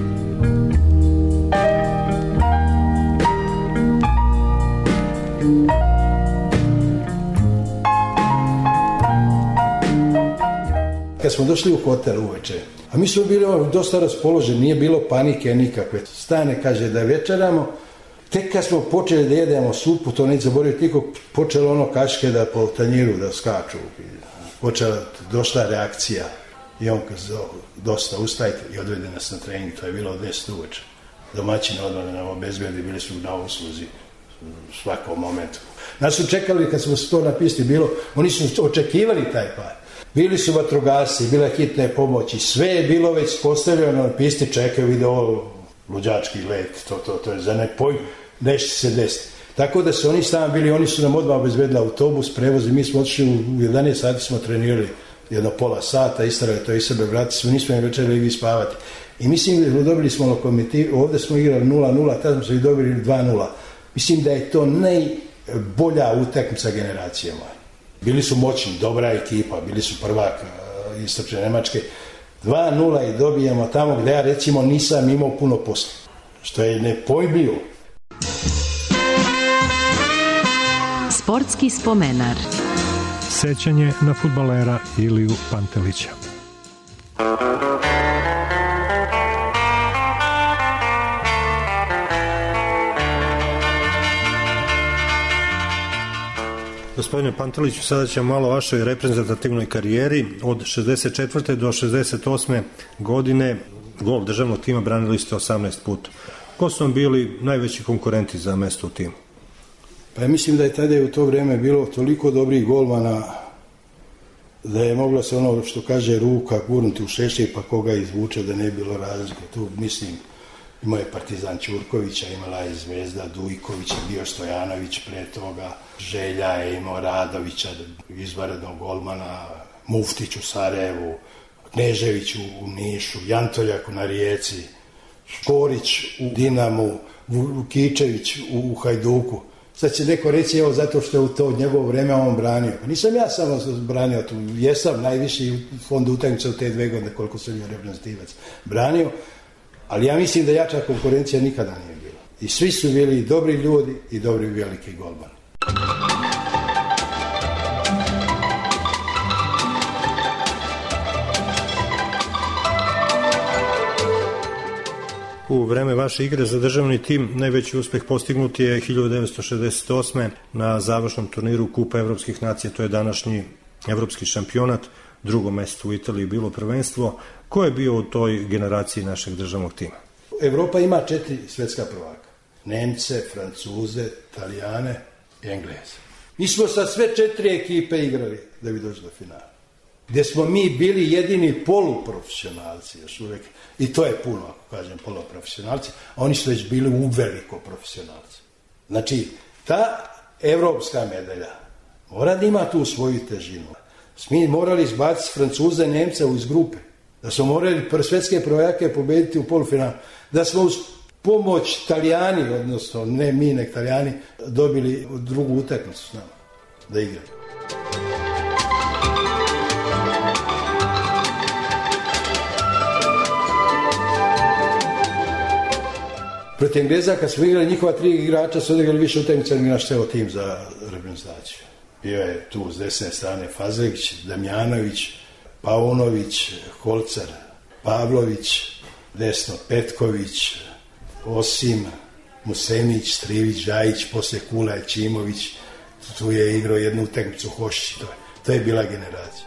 Kad smo došli u hotel uveče, a mi smo bili dosta raspoloženi, nije bilo panike nikakve. Stane kaže da večeramo, tek kad smo počeli da jedemo supu, to neće zaboraviti niko, počelo ono kaške da po tanjiru da skaču. Počela, došla reakcija i on kaže, dosta, ustajte i odvede nas na trening, to je bilo od deset uveče. Domaćini odmah nam obezbedi, bili su na usluzi u svakom momentu. Nas su čekali kad smo se to na pisti bilo, oni su očekivali taj pad. Bili su vatrogasci, bila hitne pomoći, sve je bilo već postavljeno na pisti, čekaju video luđački let, to, to, to je za nepoj, nešto se desiti. Tako da su oni tamo bili, oni su nam odmah obezbedili autobus, prevoz i mi smo otišli u jedanaest sati, smo trenirali jedno pola sata, istarali to i sebe, vrati smo, nismo im večer ligli spavati. I mislim da dobili smo Lokomotiv, ovdje smo igrali nula nula, tada smo se i dobili dva nula. Mislim da je to najbolja utakmica generacije moja. Bili su moćni, dobra ekipa, bili su prvak istočne Nemačke. dva nula i dobijemo tamo gdje ja recimo nisam imao puno posla. Što je nepojmljivo. Sportski spomenar. Sećanje na fudbalera Iliju Pantelića. Gospodine Panteliću, sada ćemo malo o vašoj reprezentativnoj karijeri. Od šezdeset četvrte do šezdeset osme godine gol državnog tima branili ste osamnaest puta. Ko su vam bili najveći konkurenti za mesto u timu? Pa ja mislim da je tada u to vrijeme bilo toliko dobrih golmana da je moglo se ono što kaže ruka gurnuti u šešće pa koga izvuče da ne bilo razlike. Tu mislim imao je Partizan Ćurkovića, imala je Zvezda Dujkovića, bio Stojanović pre toga, Želja je imao Radovića, izvanrednog golmana, Muftić u Sarajevu, Knežević u Nišu, Jantoljak na Rijeci, Škorić u Dinamu, Vukičević u Hajduku. Sad će neko reći, evo, zato što je u to njegovo vreme on branio. Pa nisam ja samo branio tu, jesam najviši u fondu utakmica u te dve godine koliko sam bio reprezentativac branio, ali ja mislim da jača konkurencija nikada nije bila. I svi su bili dobri ljudi i dobri veliki golmani. U vreme vaše igre za državni tim najveći uspeh postignut je hiljadu devetsto šezdeset osme na završnom turniru Kupa evropskih nacija, to je današnji evropski šampionat, drugo mesto u Italiji bilo prvenstvo. Ko je bio u toj generaciji našeg državnog tima? Evropa ima četiri svjetska prvaka. Nemce, Francuze, Italijane i Engleze. Mi smo sa sve četiri ekipe igrali da bi došli do finala. gdje smo mi bili jedini poluprofesionalci još uvijek, i to je puno ako kažem poluprofesionalci, a oni su već bili uveliko profesionalci. Znači, ta evropska medalja mora da ima tu svoju težinu. Mi morali izbaciti Francuze, Nemca iz grupe, da smo morali svjetske prvake pobediti u polufinalu, da smo uz pomoć Talijani, odnosno ne mi, nek Talijani, dobili drugu utakmicu s nama da igraju. Protiv Engleza, kad smo igrali, njihova tri igrača su odigrali više utakmica nego naš ceo tim za reprezentaciju. Bio je tu s desne strane Fazlić, Damjanović, Paunović, Holcar, Pavlović, desno Petković, Osim, Musemić, Strivić, Žajić, posle Kula, Čimović, tu je igrao jednu utakmicu Hošić, to je, to je bila generacija.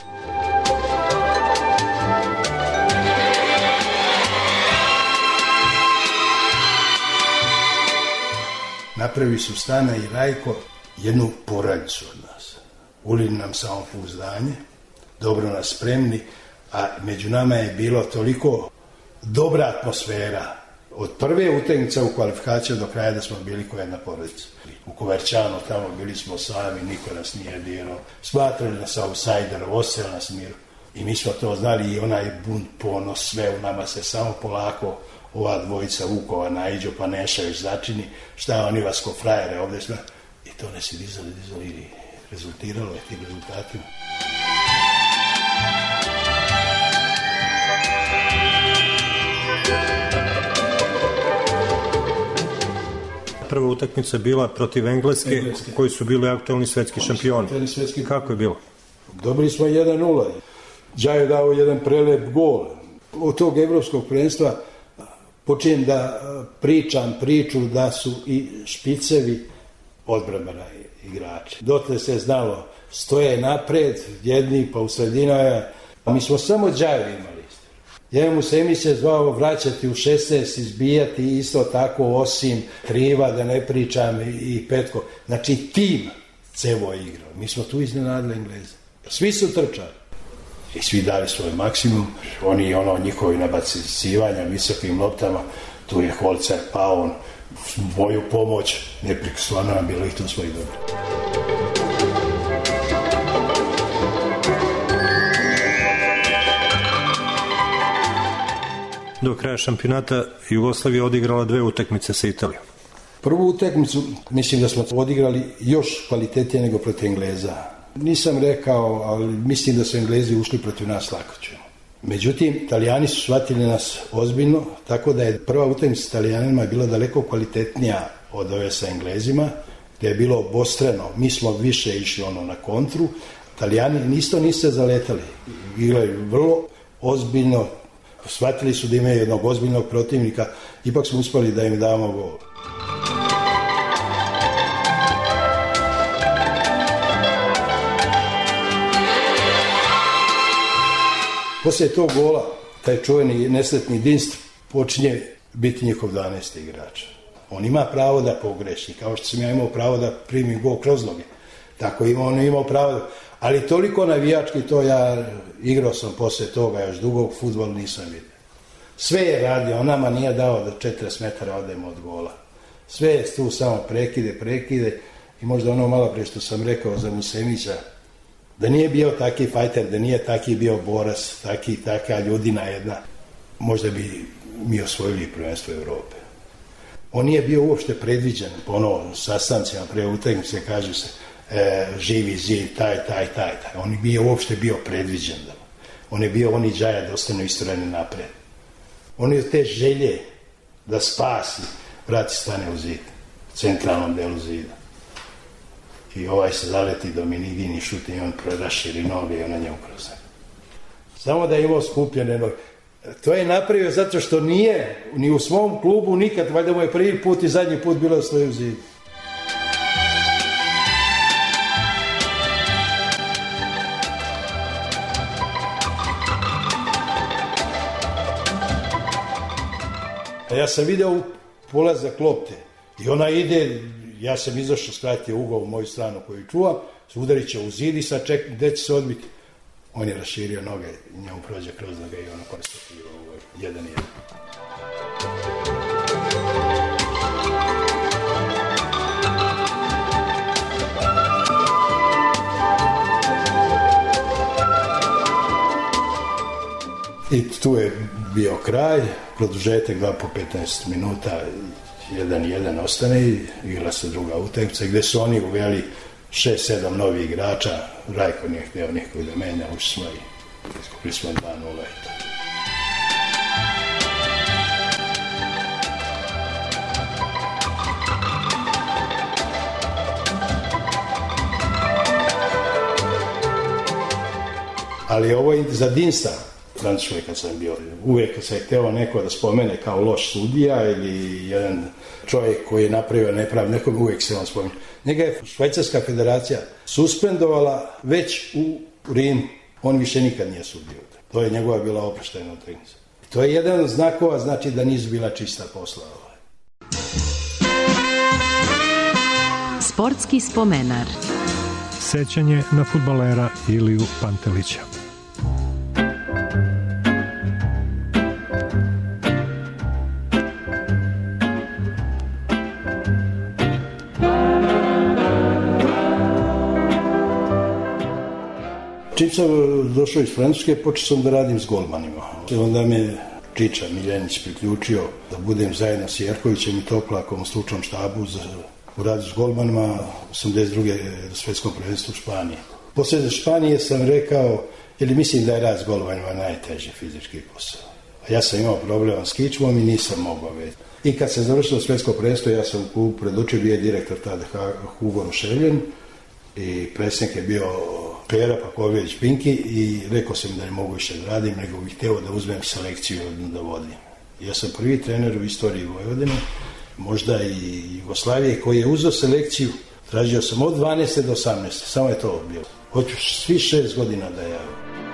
Napravili su Stana i Rajko jednu porodicu od nas. Ulili nam samopouzdanje, dobro nas spremni, a među nama je bilo toliko dobra atmosfera. Od prve utakmice u kvalifikaciju do kraja da smo bili kao jedna porodica. U Koverčanu tamo bili smo sami, niko nas nije dirao. Smatrali nas outsider, oseo nas miru. I mi smo to znali i onaj bunt, ponos, sve u nama se samo polako ova dvojica Vukova naiđu pa Nešavić začini, šta oni vas ko frajere ovdje sve. I to ne si dizali, dizali i rezultiralo je tim rezultatima. Prva utakmica bila protiv Engleske, Engleske. koji su bili aktualni svetski šampioni. Svetski... Kako je bilo? Dobili smo jedan nula. Džaj je dao jedan prelep gol. Od tog evropskog prvenstva počinjem da pričam priču da su i špicevi odbrambena igrači. Dotle se znalo, stoje napred, jedni pa u sredinama. Mi smo samo Džajevi imali. Jedan Musemić se zvao vraćati u šesnaest, izbijati isto tako Osim, Kriva, da ne pričam, i Petko. Znači tim cevo je igrao. Mi smo tu iznenadili Engleze. Svi su trčali. I svi dali svoj maksimum. Oni ono njihovi nabacivanja visokim loptama, tu je Holcar, Paon, moju pomoć, neprikosnoveno nam bilo i tu smo i dobri. Do kraja šampionata Jugoslavija odigrala dve utakmice sa Italijom. Prvu utakmicu mislim da smo odigrali još kvalitetnije nego protiv Engleza. Nisam rekao, ali mislim da su Englezi ušli protiv nas lakoće. Međutim, Italijani su shvatili nas ozbiljno, tako da je prva utakmica s Italijanima bila daleko kvalitetnija od ove sa Englezima, gdje je bilo obostrano. Mi smo više išli ono na kontru. Italijani isto nisu zaletali. Igraju vrlo ozbiljno. Shvatili su da imaju jednog ozbiljnog protivnika, ipak smo uspjeli da im damo gol. Poslije tog gola, taj čuveni nesretni Dinst počinje biti njihov dvanaesti igrač. On ima pravo da pogreši, kao što sam ja imao pravo da primim gol kroz noge. Tako ima, on imao pravo da... Ali toliko navijački, to ja igrao sam poslije toga, još dugo fudbal nisam vidio. Sve je radio, on nama nije dao da četrdeset metara odemo od gola. Sve je tu samo prekide, prekide i možda ono malo prije što sam rekao za Musemića, da nije bio taki fajter, da nije taki bio borac, taki, taka ljudina jedna, možda bi mi osvojili prvenstvo Evrope. On nije bio uopšte predviđen, po ono sastancima pre utakmice kaže se, E, živi zid, taj, taj, taj, taj. On je bio, uopšte bio predviđen. Da. On je bio, oni Džaja da ostanu istoreni napred. On je te želje da spasi, vrati stane u zid, u centralnom delu zida. I ovaj se zaleti do minigini, šuti i on raširi noge i ona nje ukroze. Samo da je imao skupljene noge. To je napravio zato što nije ni u svom klubu nikad, valjda mu je prvi put i zadnji put bilo da stoji u zidu. A ja sam vidio polazak lopte i ona ide, ja sam izašao, skratio ugao u moju stranu koju čuva, udarit će u zid i sad čekam gde će se odbiti. On je raširio noge i njemu prođe kroz noge i ono konstatio jedan jedan. I tu je bio kraj, produžetak dva po petnaest minuta, jedan jedan ostane i igra se druga utakmica gdje su oni uveli šest sedam novih igrača. Rajko nije htio nikog da menja, ušli smo i izgubili smo dva nula. Ali ovo je za Dinsta, Francuskoj kad sam bio. Uvijek kad sam htio neko da spomene kao loš sudija ili jedan čovjek koji je napravio nepravdu, nekom uvijek se on spominje. Njega je Švajcarska federacija suspendovala već u Rimu. On više nikad nije sudio. To je njegova bila oproštajna utakmica. To je jedan od znakova, znači da nisu bila čista posla. Sportski spomenar. Sećanje na fudbalera Iliju Pantelića. Čim sam došao iz Francuske, počeo sam da radim s golmanima. Onda me Čiča Miljenić priključio da budem zajedno s Jerkovićem i Toplakom u stručnom štabu za u radu s golmanima osamdeset druge svjetskom prvenstvu u Španiji. Poslije Španije sam rekao, ili mislim da je rad s golmanima najteži fizički posao. A ja sam imao problem s kičmom i nisam mogao već. I kad se završilo svjetsko prvenstvo, ja sam u klubu predučio, bio je direktor tada Hugo Rošeljen i predsjednik je bio Pera Paković Pinki i rekao sam da ne mogu više da radim, nego bih htio da uzmem selekciju da vodim. Ja sam prvi trener u istoriji Vojvodine, možda i Jugoslavije, koji je uzeo selekciju. Tražio sam od dvanaeste do osamnaeste, samo je to bilo. Hoću svi šest godina da ja.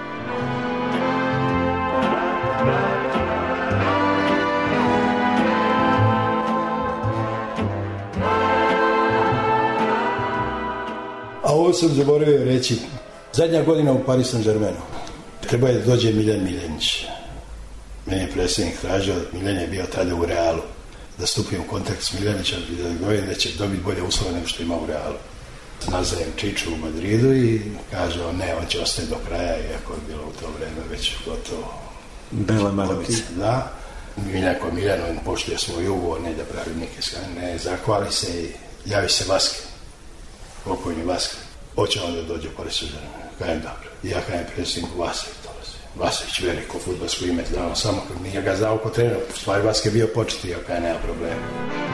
A ovo sam zaboravio reći. Zadnja godina u Paris Saint-Germainu. Treba je da dođe Miljan Miljenić. Meni je predsjednik tražio, Miljan je bio tada u Realu, da stupim u kontakt s Miljanićem i da govorim da će dobiti bolje uslove nego što ima u Realu. Nazvajem Čiču u Madridu i kaže on ne, on će ostati do kraja, iako je bilo u to vreme već gotovo. Bela Malovica. Da. Miljako Miljan, on poštuje svoj ugovor, ne da pravi neke skane, ne, zahvali se i javi se Vaske. Pokojni Vaske. Hoće on da dođe u Paris Saint-Germain. Kajem dobro. I ja kajem predsjedniku Vasević dolazi. Vasević veliko fudbalsko ime, znao samo kad nije ga znao ko trener. U stvari Vaske bio početi, ja kajem nema problema.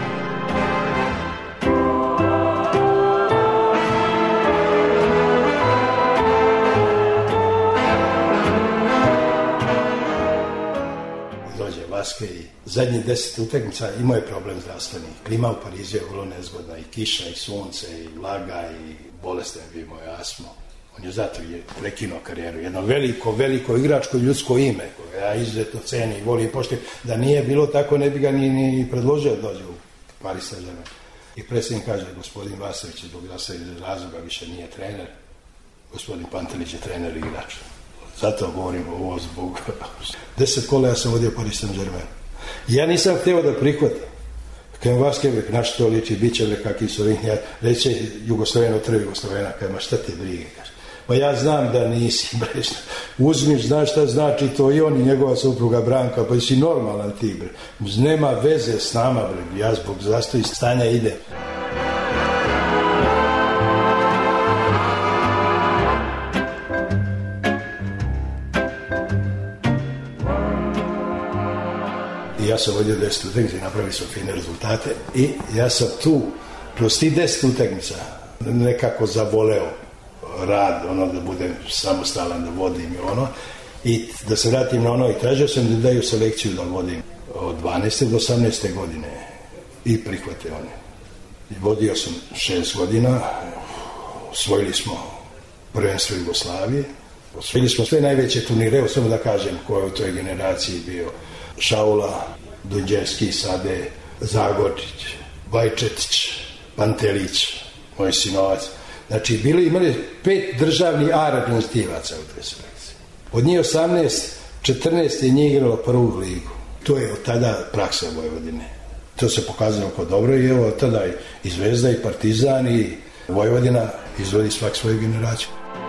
Dođe Vaske i zadnjih deset utakmica imao je problem zdravstveni. Klima u Parizu je vrlo nezgodna, i kiša, i sunce, i vlaga, i bolestan je bio moj asmo. On je zato je prekinuo karijeru. Jedno veliko, veliko igračko ljudsko ime, koje ja izuzetno cenim i volim i poštujem. Da nije bilo tako, ne bi ga ni, ni predložio da dođe u Paris Saint-Germain. I predsjednik kaže, gospodin Vasević, zbog da se iz razloga više nije trener, gospodin Pantelić je trener i igrač. Zato govorim ovo zbog... Deset kola ja sam vodio Paris Saint-Germain. Ja nisam htio da prihvatim. Kajem Vaske, na što liči, bit će bre kakvi su vinja, reće Jugoslavena, otrvi Jugoslavena, kajem, ma šta te brige, kaže. Pa ja znam da nisi, bre, uzmiš, znaš šta znači to i on i njegova supruga Branka, pa si normalan ti, bre. Nema veze s nama, bre, ja zbog zastoj stanja ide. Ja sam vodio deset utakmica i napravili smo fine rezultate i ja sam tu kroz ti deset utakmica nekako zavoleo rad, ono da budem samostalan, da vodim i ono i da se vratim na ono i tražio sam da daju selekciju da vodim od dvanaeste do osamnaeste godine i prihvate one. I vodio sam šest godina, osvojili smo prvenstvo Jugoslavije, osvojili smo sve najveće turnire, samo da kažem ko je u toj generaciji bio. Šaula, Dunđevski, Sade, Zagorčić, Vajčetić, Pantelić, moj sinovac. Znači, bili imali pet državnih A reprezentativaca u toj selekciji. Od njih osamnaest, četrnaest je njih igralo prvu ligu. To je od tada praksa Vojvodine. To se pokazalo kao dobro i evo od tada i Zvezda i Partizan i Vojvodina izvodi svak svoju generaciju.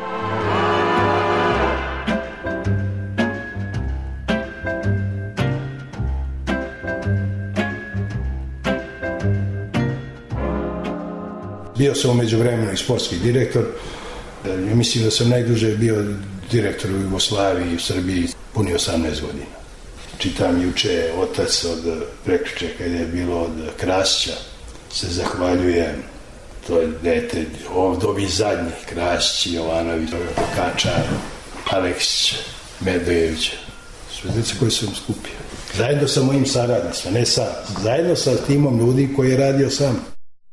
Bio sam umeđu vremenu i sportski direktor. Ja mislim da sam najduže bio direktor u Jugoslaviji i u Srbiji puni osamnaest godina. Čitam juče otac od prekjuče kada je bilo od Krasića. Se zahvaljujem. To je dete od ovih zadnjih Krasić, Jovanović, Kačar, Aleksić, Medojević. Sve djece koje sam skupio. Zajedno sa mojim saradnicima, ne sam. Zajedno sa timom ljudi koji je radio sam.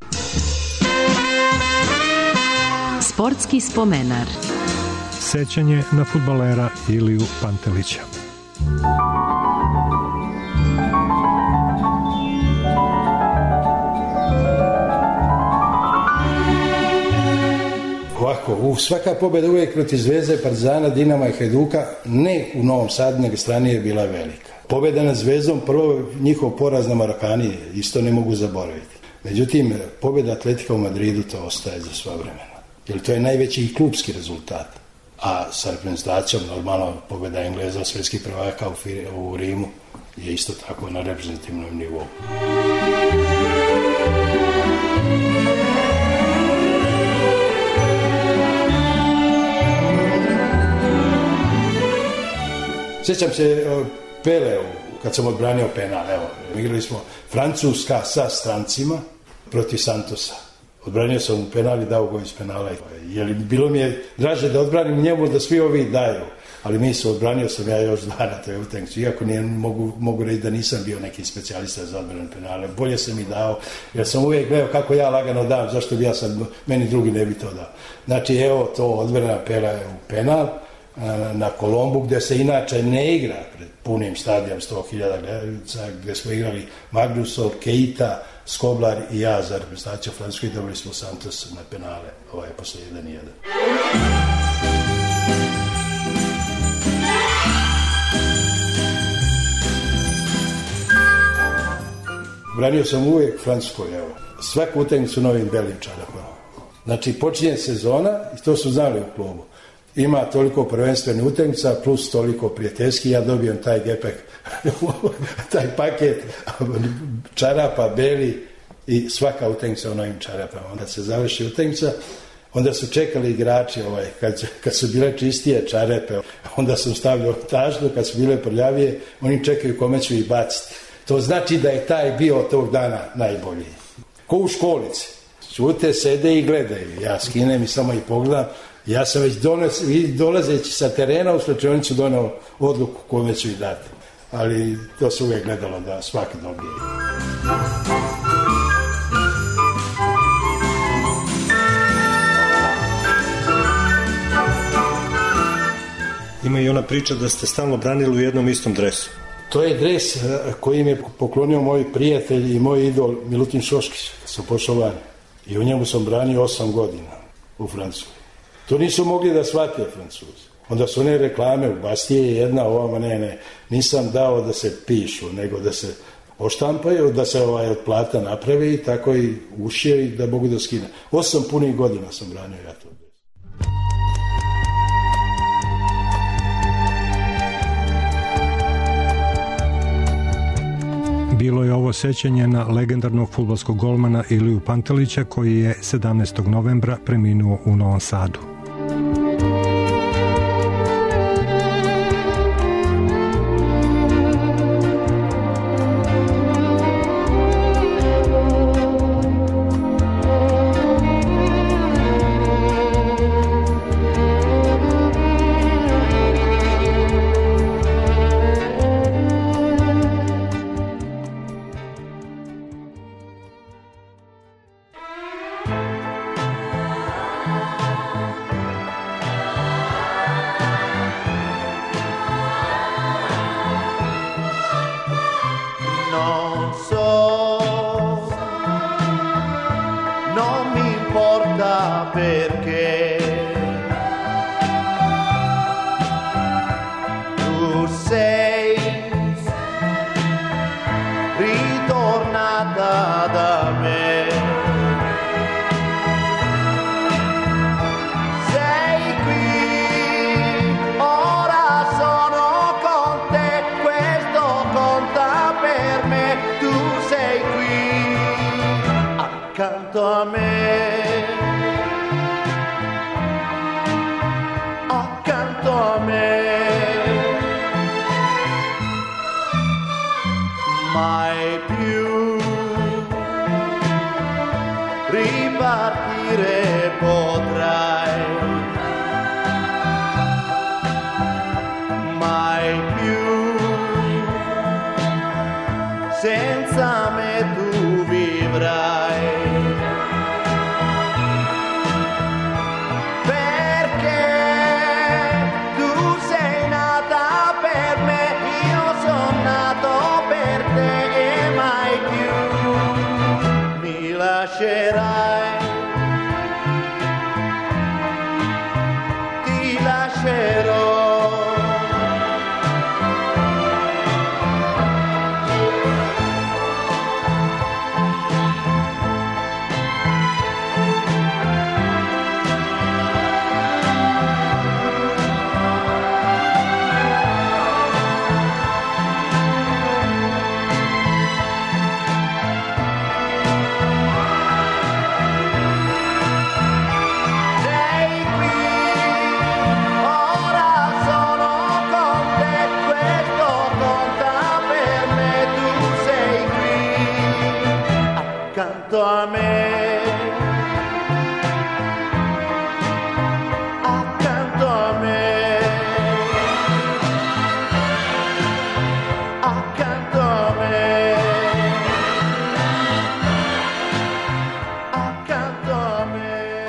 Sportski spomenar. Sećanje na fudbalera Iliju Pantelića. Ovako, u svaka pobjeda uvijek protiv Zvezde, Partizana, Dinama i Hajduka, ne u Novom Sadu, nego strani je bila velika. Pobjeda nad Zvezdom, prvo njihov poraz na Marakani, isto ne mogu zaboraviti. Međutim, pobjeda Atletika u Madridu, to ostaje za sva vremena. Jer to je najveći i klubski rezultat. A sa reprezentacijom, normalno, pobjeda Engleza, svjetskih prvaka u, u Rimu je isto tako na reprezentativnom nivou. Sjećam se Peleu, kad sam odbranio penal, evo, igrali smo Francuska sa strancima protiv Santosa. Odbranio sam u penal i dao go iz penala. Jer bilo mi je draže da odbranim njemu da svi ovi daju. Ali mi su odbranio sam ja još dva na toj utakmici. Iako nije, mogu, mogu reći da nisam bio neki specijalista za odbranu penale. Bolje sam i dao, jer sam uvijek gledao kako ja lagano dam, zašto bi ja sad, meni drugi ne bi to dao. Znači evo to odbrana pela je u penal na Kolombu, gdje se inače ne igra pred punim stadijom sto hiljada gledalaca, gdje smo igrali Magnusov, Keita, Skoblar i ja za reprezentaciju Francusku i dobili smo Santos na penale, ovaj posle jedan jedan. Branio sam uvijek Francusku, evo. Svaku utakmicu novim belim čarapama. Znači, počinje sezona i to su znali u klubu. Ima toliko prvenstvenih utakmica plus toliko prijateljski, ja dobijem taj gepek, taj paket čarapa, beli i svaka utakmica u novim čarapama. Onda se završi utakmica, onda su čekali igrači, ovaj, kad, kad su bile čistije čarepe, onda sam stavljao tažnu, kad su bile prljavije, oni čekaju kome ću ih baciti. To znači da je taj bio tog dana najbolji. Ko u školici, čute, sede i gledaju, ja skinem i samo ih pogledam. Ja sam već dones, dolazeći sa terena u slačionicu donao odluku kome ću ih dati. Ali to se uvijek gledalo da svaki dobije. Ima i ona priča da ste stalno branili u jednom istom dresu. To je dres koji mi je poklonio moj prijatelj i moj idol Milutin Šoškić, kad sam pošao van. I u njemu sam branio osam godina u Francuskoj. To nisu mogli da shvate Francuzi. Onda su one reklame, u Bastije jedna, ovama ne, ne, nisam dao da se pišu, nego da se oštampaju, da se ovaj od plata napravi i tako i ušije i da mogu da skine. Osam punih godina sam branio ja to. Bilo je ovo sećanje na legendarnog fudbalskog golmana Iliju Pantelića koji je sedamnaestog novembra preminuo u Novom Sadu. conta perché tu sei ritornata da me. Sei qui, ora sono con te, questo conta per me. Tu sei qui accanto a me, accanto a me. Mai più ripartire potrai, mai più senza me tu vivrai, perché tu sei nata per me, io sono nato per te e mai più mi lascerai, ti lascerò. Accanto a me, accanto a me, accanto a me, accanto a me.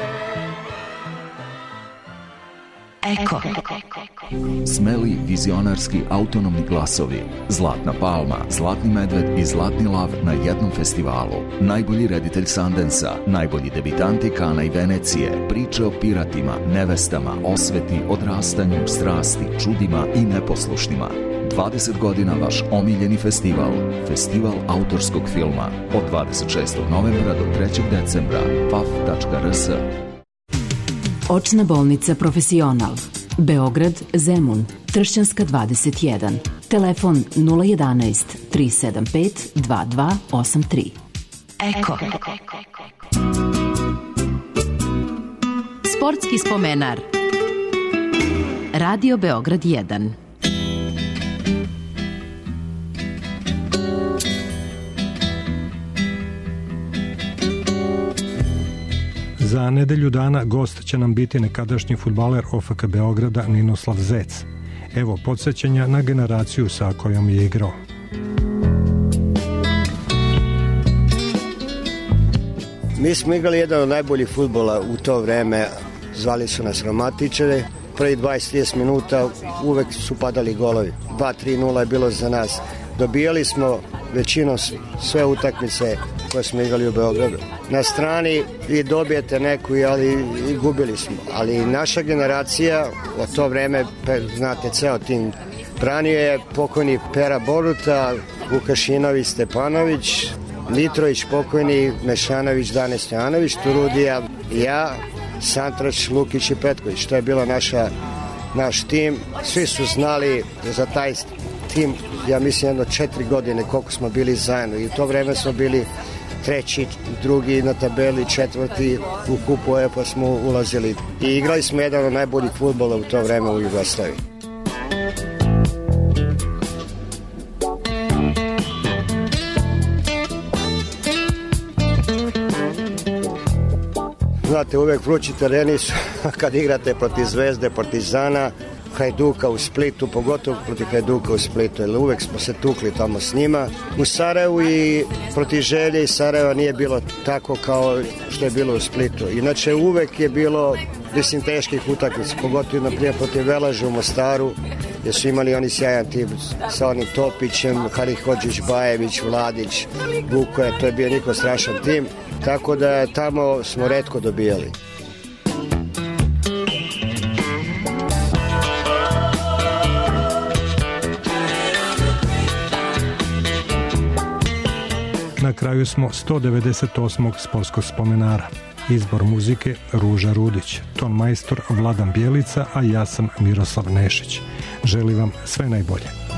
Eko. Smeli, vizionarski, autonomni glasovi, Zlatna palma, Zlatni medved i Zlatni lav na jednom festivalu. Najbolji reditelj Sundansa, najbolji debitanti Kana i Venecije, priče o piratima, nevestama, osveti, odrastanju, strasti, čudima i neposlušnima. dvadeset godina vaš omiljeni festival, Festival autorskog filma, od dvadeset šestog novembra do trećeg decembra, paf tačka r s. Očna bolnica Profesional, Beograd, Zemun, Tršćanska dvadeset jedan. Telefon nula jedanaest tri sedam pet dva dva osam tri. Eko. Sportski spomenar. Radio Beograd jedan. Za nedelju dana gost će nam biti nekadašnji fudbaler O F K Beograda Ninoslav Zec. Evo podsjećanja na generaciju sa kojom je igrao. Mi smo igrali jedan od najboljih fudbala u to vreme, zvali su nas Romatičari. Prvi dvadeset do trideset minuta uvek su padali golovi. dva tri nula je bilo za nas. Dobijali smo većinom sve utakmice koje smo igrali u Beogradu. Na strani vi dobijete neku, ali i gubili smo. Ali naša generacija, od to vreme, znate, ceo tim branio je pokojni Pera Boruta, Vukašinović, Stepanović, Mitrović pokojni, Mešanović, Dane Stojanović, Turudija, ja, Santrač, Lukić i Petković. To je bila naša, naš tim. Svi su znali za taj tim, ja mislim, jedno četiri godine koliko smo bili zajedno. I u to vreme smo bili treći, drugi na tabeli, četvrti u kupu E F A smo ulazili. I igrali smo jedan od najboljih fudbala u to vreme u Jugoslaviji. Znate, uvek vrući tereni su kad igrate protiv Zvezde, Partizana, Hajduka u Splitu, pogotovo protiv Hajduka u Splitu, jer uvek smo se tukli tamo s njima. U Sarajevu i protiv Želje i Sarajeva nije bilo tako kao što je bilo u Splitu. Inače, uvek je bilo, mislim, teških utakmica, pogotovo, na primjer, protiv Velaža u Mostaru, gdje su imali oni sjajan tim sa onim Topićem, Halihodžić, Bajević, Vladić, Vukoje, to je bio niko strašan tim, tako da tamo smo retko dobijali. kraju smo sto devedeset osmog sportskog spomenara. Izbor muzike Ruža Rudić, ton majstor Vladan Bjelica, a ja sam Miroslav Nešić. Želim vam sve najbolje.